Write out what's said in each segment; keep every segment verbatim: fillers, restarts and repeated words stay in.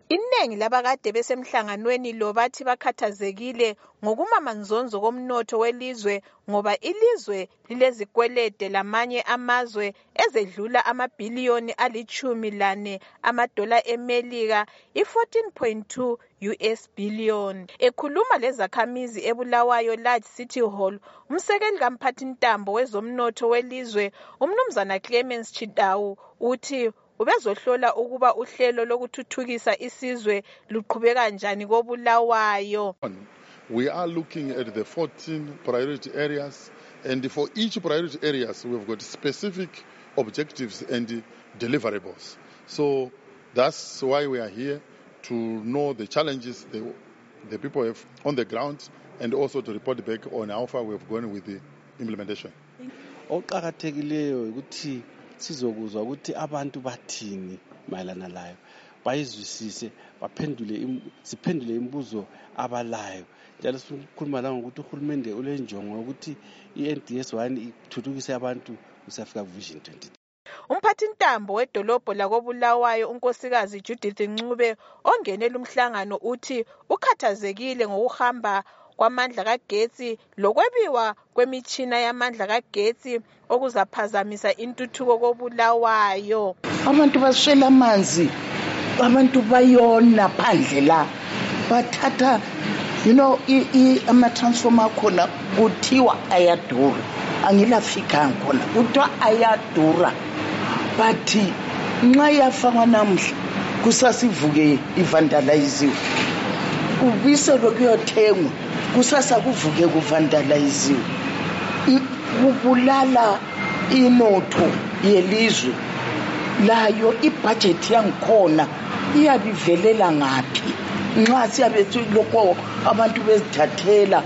Iningi labakade besemhlanganweni lo bathi bakhathazekile ngokumamanzonzo komnotho welizwe ngoba ilizwe lilezikwelede lamanye amazwe ezedlula amabhiliyoni alitshumi lane amadola eMelika i-fourteen point two U S billion. Ekhuluma lezakhamizi eBulawayo Large City Hall, umsekeli kamphathintambo wezomnotho welizwe umnumzana Clemens Chidawu uthi ubezohlola ukuba uhlelo lokuthuthukisa isizwe luqhubeka njani koBulawayo. We are looking at the fourteen priority areas, and for each priority areas we've got specific objectives and deliverables. So that's why we are here, to know the challenges the, the people have on the ground and also to report back on how far we have gone with the implementation. Oqhakathekileyo ukuthi sizokuzwa ukuthi abantu bathini mayelana layo, bayizwisise, baphendule siphendule imibuzo abalayo. Njalo sikhuluma la ngokuthi uhulumende ulenjongo ukuthi i-N D S one ithuthukise abantu kusafika Vision twenty. Umphathintambo wedolobho lakoBulawayo unkosikazi Judith Ncube ongenela umhlangano uthi ukhathazekile ngokuhamba kwamandla kagetsi lokwebiwa kwemitshina yamandla kagetsi okuzaphazamisa intuthuko koBulawayo. Abantu baswela amanzi, abantu bayona phandle la, bathatha you know i ama transformer khona kuthiwa ayadura, angilafika khona kuthiwa ayadura, bathi nxa yafakwa namhla kusasivuke ivandaliziwe, ubiselo kuyothengwa kusasa kuvuke kuvandaliziwe, kubulala inotho yelizwe layo. Ibudget yangikhona iyabivelela ngaphi nxa siyabethu lokho abantu bezithathela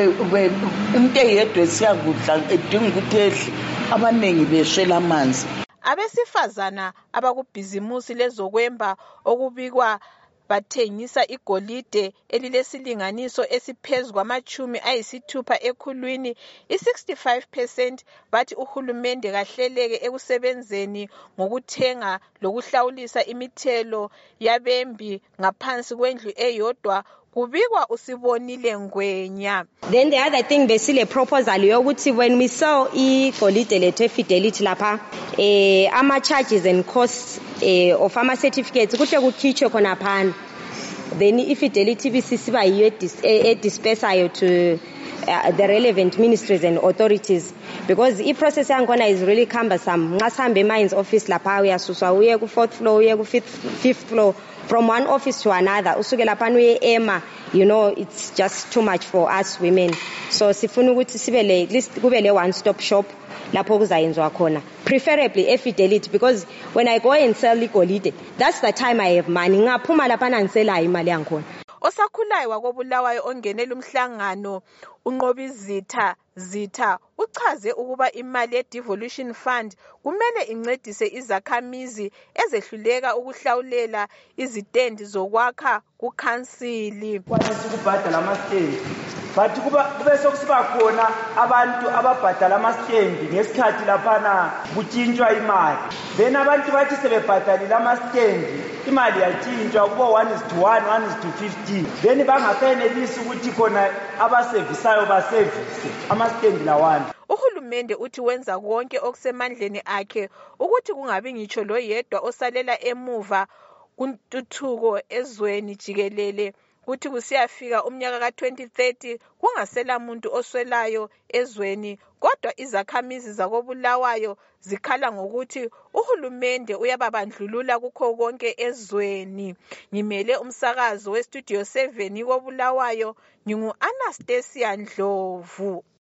umuntu eyedwa siyakudla edinga ukuthi edle, abanengi beswela amanzi. Abesifazana abakubhizimusi lezokwemba okubikwa bathengisa igolide elilesilinganiso esiphezulu kwamachumi ayisithupha ekhulwini i-sixty-five percent bathi uhulumende kahleleke ekusebenzeni ngokuthenga lokuhlawulisa imithelo yabembi ngaphansi kwendlu eyodwa, kubikwa uSibonile Ngwenya. Then the other thing besile proposal yokuthi when we saw igolide lethe fidelity lapha eh ama charges and costs eh of ama certificates kuhle kukhitshwe khona phana, then ifidelity bisisiba yiyo edispersayo to uh, the relevant ministries and authorities, because i process yakhona is really cumbersome. Nxa sihambe mines office lapha uyasuswa uye ku fourth floor uye ku fifth floor, from one office to another usuke lapha uye ema, you know, it's just too much for us women. So sifuna ukuthi sibe le at least kube le one stop shop lapho kuzayenzwa khona, preferably eFidelity, because when I go and sell igolide, that's the time I have money. Ngaphuma lapha nangisela imali yangikhona. Osakhulayo wakoBulawayo ongenela umhlangano uNqobizitha Zitha uchaze ukuba imali ye-devolution fund kumele incedise izakhamizi ezehluleka ukuhlawulela izitendi zokwakha kukhansili. Kwanisa ukubhadala ama-stendi, but kube sokusiba khona abantu ababhadala ama-stendi ngesikhathi laphana kutshintshwa imali, then abantu bathi sebebhadalile ama-stendi imali yatshintshwa kubo one is to one, one is to fifteen, then bangasenelisi ukuthi khona abasevisayo basevise ama-stendi lawana. Uhulumende uthi wenza konke okusemandleni akhe ukuthi kungabi ngitsho loyedwa osalela emuva kuntuthuko ezweni jikelele, kuthi kusiyafika umnyaka ka twenty thirty kungasela muntu oswelayo ezweni. Kodwa izakhamizi zakoBulawayo zikhala ngokuthi uhulumende uyababandlulula kukho konke ezweni. Ngimele umsakazo westudio seven koBulawayo, ngingu Anastasia Ndlovu.